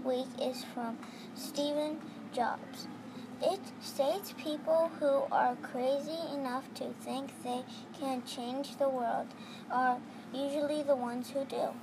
week is from Steve Jobs. It states people who are crazy enough to think they can change the world are usually the ones who do.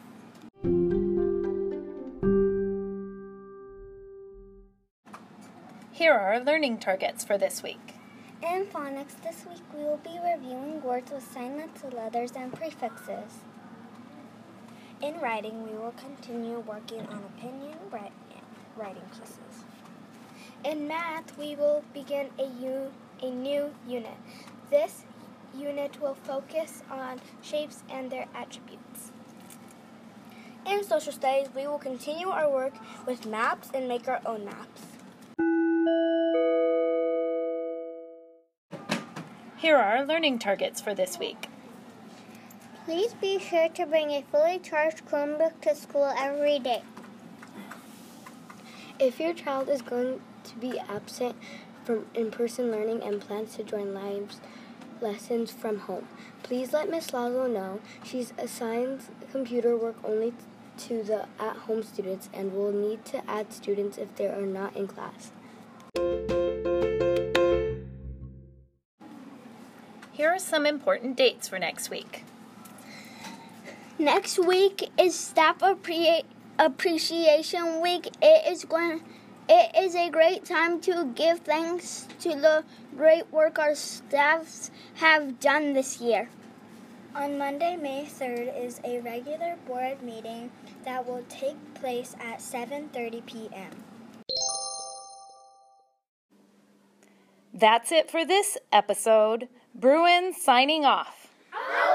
Here are our learning targets for this week. In phonics this week, we will be reviewing words with silent letters and prefixes. In writing, we will continue working on opinion writing pieces. In math, we will begin a new unit. This unit will focus on shapes and their attributes. In social studies, we will continue our work with maps and make our own maps. Here are our learning targets for this week. Please be sure to bring a fully charged Chromebook to school every day. If your child is going to be absent from in-person learning and plans to join live lessons from home, please let Ms. Lazo know. She's assigned computer work only to the at-home students and will need to add students if they are not in class. Here are some important dates for next week. Next week is Staff Appreciation Week. It is a great time to give thanks to the great work our staffs have done this year. On Monday, May 3rd, is a regular board meeting that will take place at 7:30 p.m. That's it for this episode. Bruin signing off.